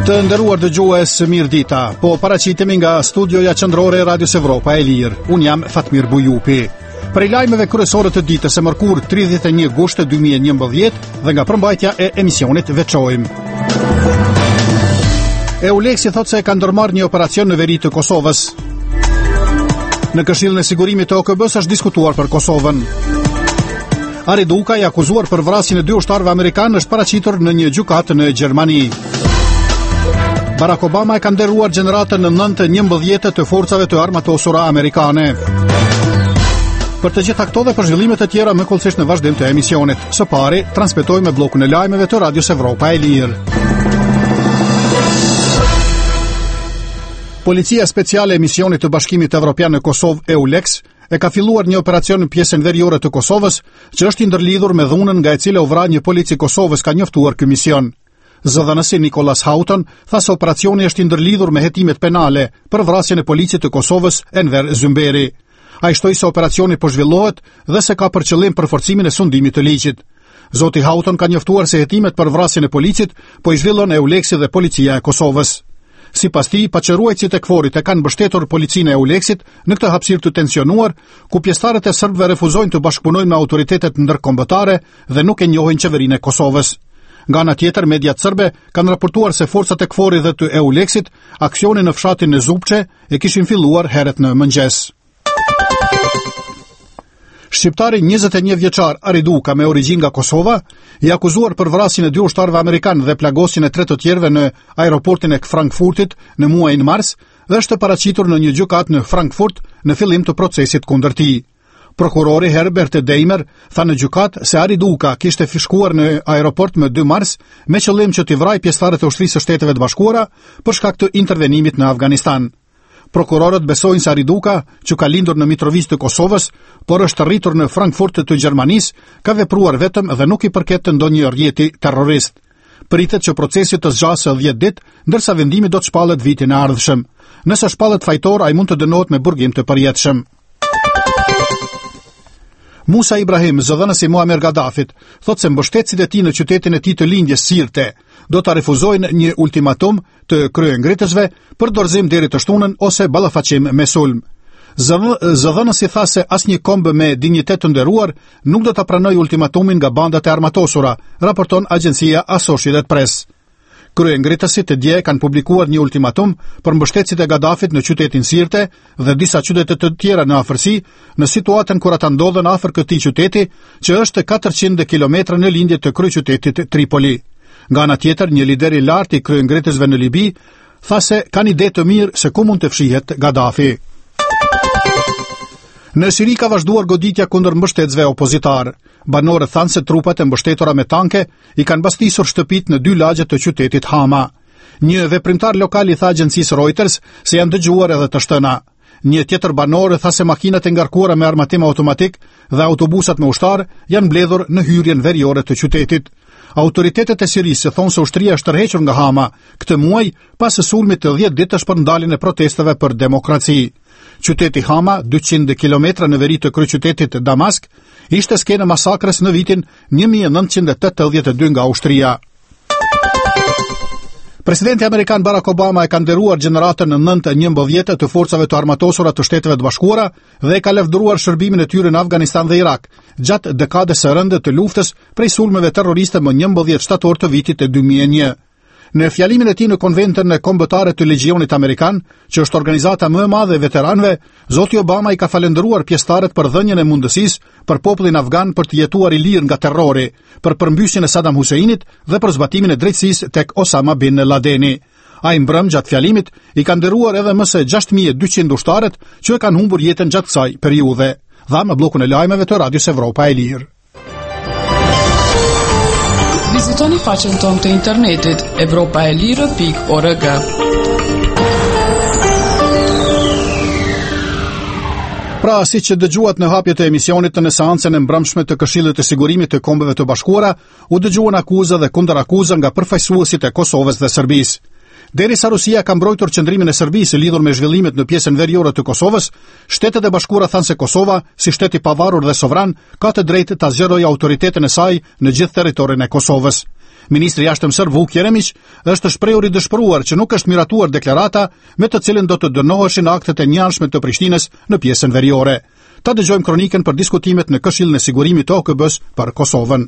Të nderuar dëgjues, mirëdita. Po paraqitemi nga studioja qendrore e Radios Evropa e Lirë. Un jam Fatmir Bujupi. Prej lajmeve kryesore të ditës së mërkurë 31 gusht 2011 dhe nga përmbajtja e emisionit veçojmë. EULEX thot se ka ndërmarrë një operacion në veri të Kosovës. Në Këshillin e Sigurimit të OKB-s është diskutuar për Kosovën. Ari Duka, i akuzuar për vrasjen e 2 ushtarëve amerikanë, është paraqitur në një gjykatë në Gjermani. Barack Obama e ka nderuar gjeneratën në 9/11 të forcave të armatosura amerikane. Për të gjitha këto dhe për zhvillimet e tjera më kollësisht në vazhdim të emisionit. Së pari, transmetojmë bllokun e lajmeve të Radios Evropa e Lirë. Policia speciale e misionit të Bashkimit Evropian në Kosovë EULEX e ka filluar një operacion në pjesën veriore të Kosovës, që është i ndërlidhur me dhunën nga e cila u vra një polic i Kosovës, ka njoftuar ky mision. Zëdhënësi Nicolas Houghton tha se operacioni është i ndërlidhur me hetimet penale për vrasjen e policit të Kosovës Enver Zymberi. Ai shtoi se operacioni po zhvillohet dhe se ka për qëllim përforcimin e sundimit të ligjit. Zoti Houghton ka njoftuar se hetimet për vrasjen e policit po i zhvillon EULEX dhe policia e Kosovës. Sipas tij, paqëruajtësit e KFOR-it e kanë mbështetur policinë e EULEX-it në këtë hapësirë të tensionuar, ku pjesëtarët e serbëve refuzojnë të bashkëpunojnë me autoritetet ndërkombëtare dhe nuk e njohin qeverinë e Kosovës. Nga ana tjetër, mediat serbe kanë raportuar se forcat e KFOR-it dhe të EULEX-it aksionin në fshatin e Zupçe e kishin filluar herët në mëngjes. Shqiptari 21 vjeçar Ari Duka me origjinë nga Kosova, i akuzuar për vrasjen e 2 ushtarëve amerikanë dhe plagosjen e 3 të tjerëve në aeroportin e Frankfurtit në muajin mars, dhe është paraqitur në një gjykatë në Frankfurt në fillim të procesit kundër tij. Prokurori Herbert Deimer tha në gjykatë se Ari Duka kishte fishkuar në aeroport më 2 mars me qëllim që t'i vrajë pjesëtarët e Ushtrisë së Shteteve të Bashkuara për shkak të intervenimit në Afganistan. Prokurorët besojnë se Ari Duka, që ka lindur në Mitrovica të Kosovës, por është rritur në Frankfurt të Gjermanisë, ka vepruar vetëm dhe nuk i përket të ndonjë rrjeti terrorist. Pritet që procesi të zgjasë 10 ditë, ndërsa vendimi do të shpallet vitin e ardhshëm. Nëse shpallet fajtor, ai mund të dënohet me burgim të përjetshëm. Musa Ibrahim, zëdhënësi Muammar Gaddafit, thot se mbështetësit e tij në qytetin e tij të lindjes Sirte do ta refuzojnë një ultimatum të kryengritësve për dorëzim deri të shtunën ose ballafaqim me sulm. Zëdhënësi tha se asnjë kombë me dinjitet të nderuar nuk do ta pranojë ultimatumin nga bandat e armatosura, raporton agjencia Associated Press. Kryengritësit dje kanë publikuar një ultimatum për mbështetësit e Gaddafit në qytetin Sirte dhe disa qytete të tjera në afërsi, në situatën kur ata ndodhen afër këtij qyteti, që është 400 kilometra në lindje të kryeqytetit Tripoli. Nga ana tjetër, një lider i lartë i kryengritësve në Libi tha se kanë ide të mirë se ku mund të fshihet Gaddafi. Në Siri ka vazhduar goditja kundër mbështetësve opozitar. Banorët thanë se trupat e mbështetura me tanke i kanë bastisur shtëpitë në 2 lagje të qytetit Hama. Një veprimtar lokal i tha agjencisë Reuters se janë dëgjuar edhe të shtëna. Një tjetër banor tha se makinat e ngarkuara me armatim automatik dhe autobusat me ushtar janë mbledhur në hyrjen veriore të qytetit. Autoritetet e Sirisë thonë se ushtria është tërhequr nga Hama këtë muaj pas së sulmit të 10 ditësh për ndaljen e protesteve për demokraci. Qyteti Hama, 200 kilometra në veri të kryeqytetit Damask, ishte skenë masakrës në vitin 1982 nga ushtria. Presidenti amerikan Barack Obama e ka nderuar gjeneratën në 9/11 të forcave të armatosura të Shteteve të Bashkuara dhe e ka lavdëruar shërbimin e tyre në Afganistan dhe Irak, gjatë dekadës së rëndë të luftës prej sulmeve terroriste më 11 shtator të vitit e 2001. Në fjalimin e tij në konventën e kombëtare të Legjionit Amerikan, që është organizata më e madhe e veteranëve, zoti Obama i ka falendëruar pjesëtarët për dhënien e mundësisë për popullin afgan për të jetuar i lirë nga terrori, për përmbysjen e Saddam Huseinit dhe për zbatimin e drejtësisë tek Osama bin Ladeni. Ai mbrëm gjatë fjalimit i ka nderuar edhe më se 6200 ushtarët që e kanë humbur jetën gjatë kësaj periudhe. Dha me bllokun e lajmeve të Radios Evropa e Lirë. Vizitoni faqen tonë të internetit evropaelire.org. Pra, si që dëgjuat në hapjet e emisionit në seancën e mbrëmshme të Këshillit të Sigurimit të Kombeve të Bashkuara, u dëgjuan akuza dhe kundërakuza nga përfaqësuesit e Kosovës dhe Serbisë. Derisa Rusia ka mbrojtur qëndrimin e Serbisë lidhur me zhvillimet në pjesën veriore të Kosovës, Shtetet e Bashkuara thanë se Kosova, si shtet i pavarur dhe sovran, ka të drejtë ta zgjerojë autoritetin e saj në gjithë territorin e Kosovës. Ministri i jashtëm serb Vuk Jeremić është shprehur i dëshpëruar që nuk është miratuar deklarata me të cilën do të dënoheshin aktet e njanshme të Prishtinës në pjesën veriore. Ta dëgjojmë kronikën për diskutimet në Këshillin e Sigurimit të OKB-s për Kosovën.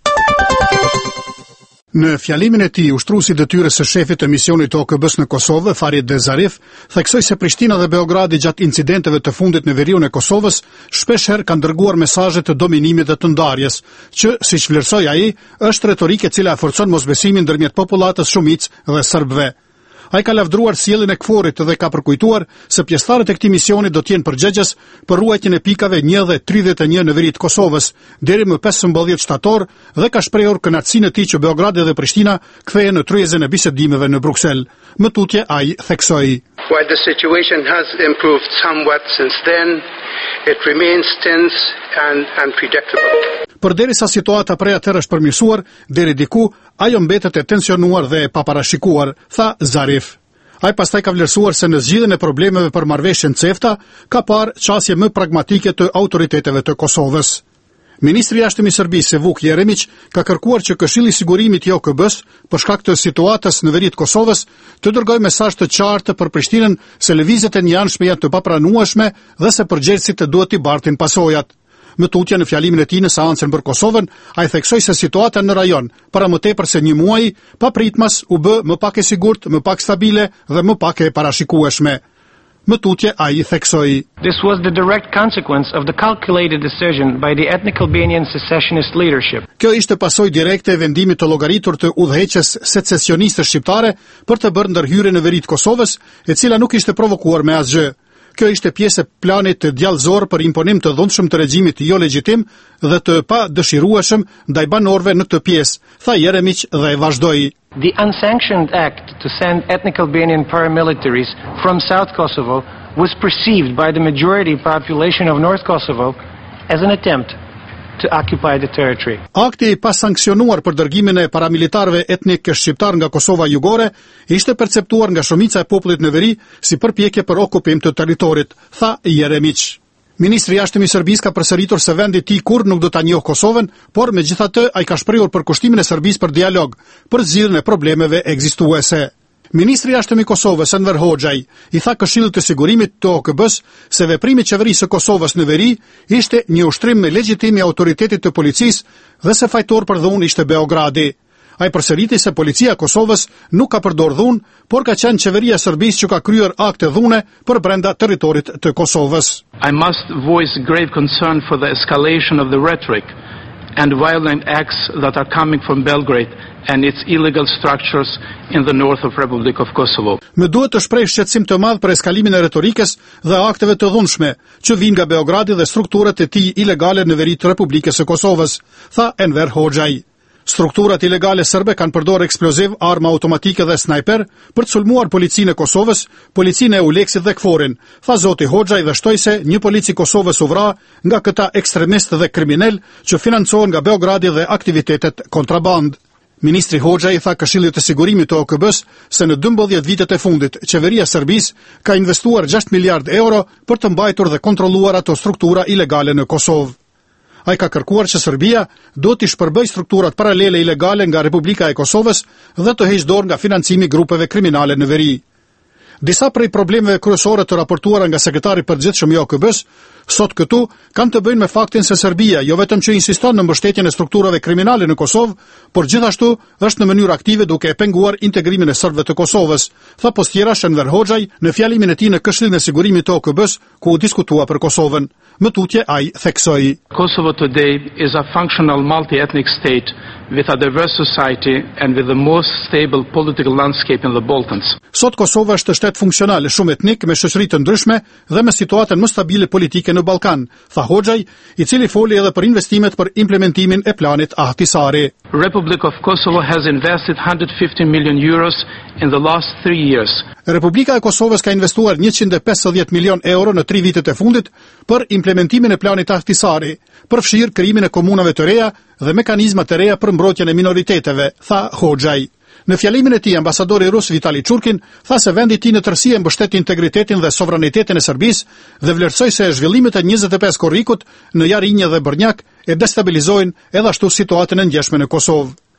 Në fjalimin e tij, ushtruesi i detyrës së shefit të misionit të OKB-s në Kosovë, Farid Zarif, theksoi se Prishtina dhe Beogradi gjatë incidenteve të fundit në veriun e Kosovës shpeshherë kanë dërguar mesazhe të dominimit dhe të ndarjes, që, siç vlerësoi ai, është retorikë e cila forcon mosbesimin ndërmjet popullatës shumicë dhe serbëve. Ai ka lavdruar sjelljen e KFOR-it dhe ka përkujtuar se pjesëtarët e këtij misioni do të jenë përgjegjës për ruajtjen e pikave 1 dhe 31 në veri të Kosovës deri më 15 shtator dhe ka shprehur kënaqësinë e tij që Beogradi dhe Prishtina kthehen në tryezën e bisedimeve në Bruksel. Më tutje ai theksoi: While the situation has improved somewhat since then, it remains tense and unpredictable. Përderisa situata prej atëherë është përmirësuar, deri diku ajo mbetet e tensionuar dhe e paparashikuar, tha Zarif. Ai pastaj ka vlerësuar se në zgjidhjen e problemeve për marrëveshjen CEFTA ka parë çështje më pragmatike të autoriteteve të Kosovës. Ministri i jashtëm i Serbisë Vuk Jeremić ka kërkuar që Këshilli i Sigurimit i OKB-s, për shkak të situatës në veri të Kosovës, të dërgojë mesazh të qartë për Prishtinën se lëvizjet e njanshme janë të papranueshme dhe se përgjegjësit duhet t'i bartin pasojat. Më tutje në fjalimin e tij në seancën për Kosovën, ai theksoi se situata në rajon, para më tepër se një muaji, papritmas u bë më pak e sigurt, më pak stabile dhe më pak e parashikueshme. Më tutje ai theksoi: This was the direct consequence of the calculated decision by the ethnic Albanian secessionist leadership. Kjo ishte pasojë direkte e vendimit të llogaritur të udhëheqjes secesioniste shqiptare për të bërë ndërhyrje në veri të Kosovës, e cila nuk ishte provokuar me asgjë. Kjo ishte pjesë e planit të djallëzor për imponim të dhunshëm të regjimit jo legjitim dhe të pa dëshirueshëm ndaj banorëve në këtë pjesë, tha Jeremić dhe vazhdoi. The unsanctioned act to send ethnic Albanian paramilitaries from South Kosovo was perceived by the majority population of North Kosovo as an attempt to occupy the territory. Akti i pasanksionuar për dërgimin e paramilitarëve etnik shqiptar nga Kosova Jugore ishte perceptuar nga shumica e popullit në veri si përpjekje për okupim të territorit, tha Jeremić. Ministri i jashtëm i Serbisë ka përsëritur se vendi i tij kurrë nuk do ta njohë Kosovën, por megjithatë ai ka shprehur përkushtimin e Serbisë për dialog, për zgjidhjen e problemeve ekzistuese. Ministri i jashtëm i Kosovës, Enver Hoxhaj, i tha Këshillit të Sigurimit të OKB-s se veprimi i qeverisë së Kosovës në veri ishte një ushtrim me legjitim i autoritetit të policisë dhe se fajtor për dhunë ishte Beogradi. Ai përsëriti se policia e Kosovës nuk ka përdorur dhunë, por ka qenë qeveria e Serbisë që ka kryer akte dhune për brenda territorit të Kosovës. I must voice grave concern for the escalation of the rhetoric and violent acts that are coming from Belgrade and its illegal structures in the north of Republic of Kosovo. Më duhet të shpreh shqetësim të madh për eskalimin e retorikës dhe akteve të dhunshme që vijnë nga Beogradi dhe strukturat e tij ilegale në veri të Republikës së Kosovës, tha Enver Hoxhaj. Strukturat ilegale serbe kanë përdorur eksploziv, arma automatike dhe snajper për të sulmuar policinë e Kosovës, policinë e EULEX-it dhe KFOR-in, tha zoti Hoxhaj dhe shtoi se një polic i Kosovës u vra nga këta ekstremistë dhe kriminal që financohen nga Beogradi dhe aktivitetet kontraband. Ministri Hoxhaj tha Këshillit të Sigurimit të OKB-s se në 12 vitet e fundit, qeveria e Serbisë ka investuar 6 miliard euro për të mbajtur dhe kontrolluar ato struktura ilegale në Kosovë. Ai ka kërkuar që Serbia do t'i shpërbëjë strukturat paralele ilegale nga Republika e Kosovës dhe të heqë dorë nga financimi grupeve kriminale në veri. Disa prej problemeve kryesore të raportuara nga sekretari i përgjithshëm i OKB-s sot këtu kanë të bëjnë me faktin se Serbia jo vetëm që insiston në mbështetjen e strukturave kriminale në Kosovë, por gjithashtu është në mënyrë aktive duke e penguar integrimin e serbëve të Kosovës, tha postjerash Enver Hoxhaj në fjalimin e tij në Këshillin e Sigurimit të OKB-s ku u diskutua për Kosovën. Më tutje ai theksoi: Kosovo today is a functional multi-ethnic state with a diverse society and with the most stable political landscape in the Balkans. Sot Kosova është shtet funksional, shumë etnik, me shoqëri të ndryshme dhe me situatën më stabile politike në Ballkan, tha Hoxhaj, i cili foli edhe për investimet për implementimin e planit Ahtisari. Republic of Kosovo has invested 150 million euros in the last 3 years. Republika e Kosovës ka investuar 150 milion euro në 3 vitet e fundit për implementimin e planit Ahtisari, përfshirë krijimin e komunave të reja dhe mekanizma të reja për mbrojtjen e minoriteteve, tha Hoxhaj. Në fjalimin e tij, ambasadori rus Vitali Churkin tha se vendi i tij në tërësi e mbështet integritetin dhe sovranitetin e Serbisë dhe vlerësoi se zhvillimet e 25 korrikut në Jarinje dhe Brnjak e destabilizojnë edhe ashtu situatën e ndjeshme në Kosovë.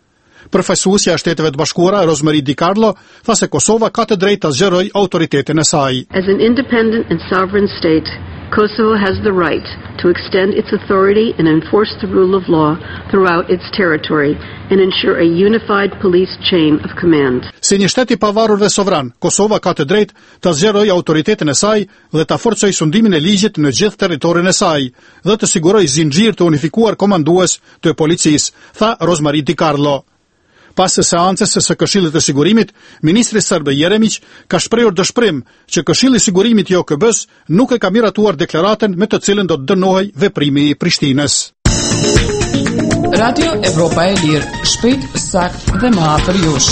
Përfaqësuesja e Shteteve të Bashkuara, Rosemary DiCarlo, tha se Kosova ka të drejtë ta zgjerojë autoritetin e saj. As an independent and sovereign state, Kosovo has the right to extend its authority and enforce the rule of law throughout its territory and ensure a unified police chain of command. Si një shtet i pavarur dhe sovran, Kosova ka të drejtë ta zgjerojë autoritetin e saj dhe ta forcojë sundimin e ligjit në gjithë territorin e saj dhe të sigurojë zinxhir të unifikuar komandues të policisë, tha Rosemary DiCarlo. Pas seancës së Këshillit të Sigurimit, ministri serb Jeremić ka shprehur dëshpërim që Këshilli i Sigurimit i OKB-s nuk e ka miratuar deklaratën me të cilën do të dënohej veprimi i Prishtinës. Radio Evropa e Lirë, shpejt, sakt dhe më afër jush.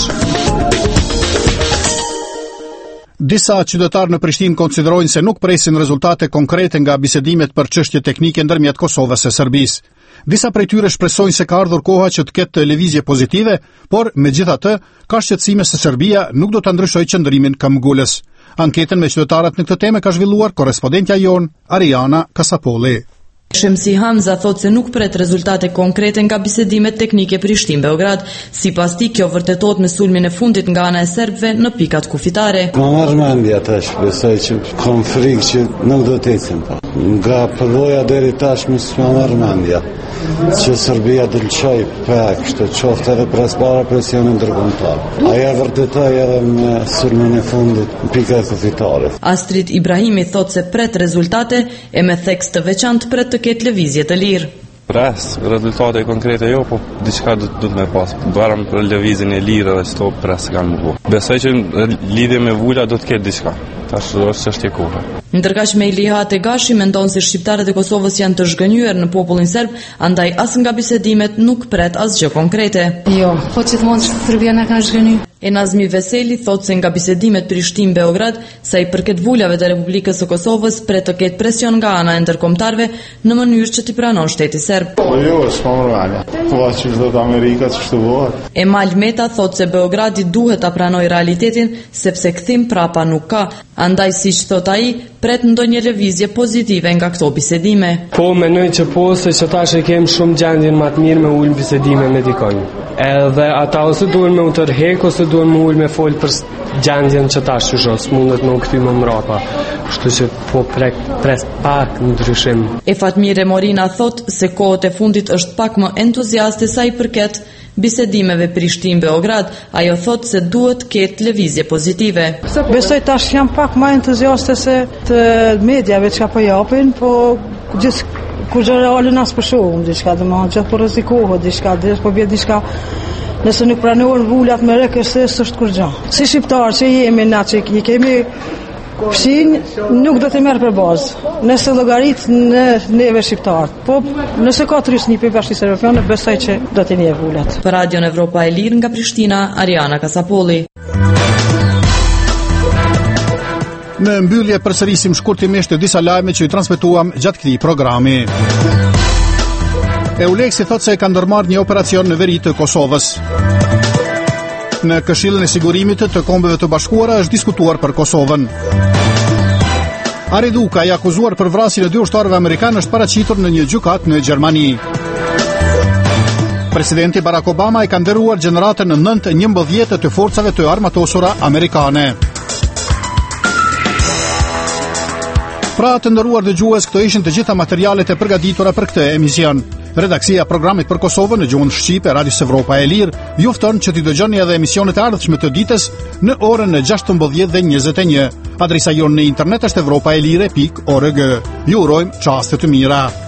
Disa qytetarë në Prishtinë konsiderojnë se nuk presin rezultate konkrete nga bisedimet për çështje teknike ndërmjet Kosovës e Serbisë. Disa prej tyre shpresojnë se ka ardhur koha që të ketë lëvizje pozitive, por megjithatë ka shqetësime se Serbia nuk do ta ndryshojë qëndrimin këmbgulës. Anketën me qytetarët në këtë temë ka zhvilluar korrespondentja jon Ariana Kasapolli. Shemsi Hamza thot se nuk pret rezultate konkrete nga bisedimet teknike Prishtinë-Beograd. Sipas tij, kjo vërtetohet me sulmin e fundit nga ana e serbëve në pikat kufitare. Më marr mendja tash, besoj që kam frikë që nuk do të ecim pa. Nga përvoja deri tash më marr mendja që Serbia do të lëshoj pak, kështu qoftë edhe para presionin ndërkombëtar. Aja vërtetoi edhe me sulmin e fundit në pikat kufitare. Astrid Ibrahimi thot se pret rezultate e me theks të veçantë pret të ketë lëvizje të lirë. Pres, rezultate konkrete jo, po diçka do të më pas. Barëm për lëvizjen e lirë dhe çto pres kanë më bu. Besoj që lidhje me vula do të ketë diçka. Tash është çështje kohe. Ndërkaq Mejliha Tegashi mendon se shqiptarët e Kosovës janë të zhgënjur në popullin serb, andaj as nga bisedimet nuk pret asgjë konkrete. Jo, po gjithmonë Serbia na ka zhgënjur. Enazmi Veseli thot se nga bisedimet Prishtinë-Beograd, sa i përket vulave të Republikës së Kosovës, pret të ketë presion nga ana e ndërkombëtarëve në mënyrë që t'i pranon shteti serb. Po jo, s'ka normale. Po që do të Amerika ç'është vuar. Emal Meta thot se Beogradi duhet ta pranojë realitetin sepse kthim prapa nuk ka. Andaj siç thot ai, pret ndonjë lëvizje pozitive nga këto bisedime. Po mendoj që po se që tash e kem shumë gjendjen më të mirë me ul bisedime me dikon. Edhe ata ose duhen me u tërheq ose duhen me ul me fol për gjendjen që tash shos mundet me u kthy më mbrapa. Kështu që po pres pak ndryshim. E Fatmire Morina thot se kohët e fundit është pak më entuziaste sa i përket bisedimeve Prishtinë-Beograd. Ajo thot se duhet ketë lëvizje pozitive. Besoj tash jam pak më entuziaste se të mediave që po japin, po gjithë kur realin as për shumë, diçka domethënë që po rrezikohet, diçka dhe po vjen diçka. Nëse nuk pranohen vulat me rekërses është kur gjë. Si shqiptar që jemi na që i kemi fshin, nuk do të merr për bazë. Nëse llogarit në neve shqiptar. Po nëse ka trysni për bashkisë evropiane, besoj që do të njeh vulat. Për Radion Evropa e Lirë nga Prishtina, Ariana Kasapolli. Në mbyllje përsërisim shkurtimisht disa lajme që i transmetuam gjatë këtij programi. EULEX-i thotë se ka ndërmarrë një operacion në veri të Kosovës. Në Këshillin e Sigurimit të Kombeve të Bashkuara është diskutuar për Kosovën. Ari Duka, i akuzuar për vrasjen e 2 ushtarëve amerikanë, është paraqitur në një gjykatë në Gjermani. Presidenti Barack Obama i ka nderuar gjeneratën në 9/11 të forcave të armatosura amerikane. Pra të nderuar dëgjues, këto ishin të gjitha materialet e përgatitura për këtë emision. Redaksia e programit për Kosovën në gjuhën shqipe Radios Evropa e Lirë ju fton që t'i dëgjoni edhe emisionet e ardhshme të ditës në orën 16:21. Adresa jonë në internet është evropaelire.org. Ju urojmë çaste të mira.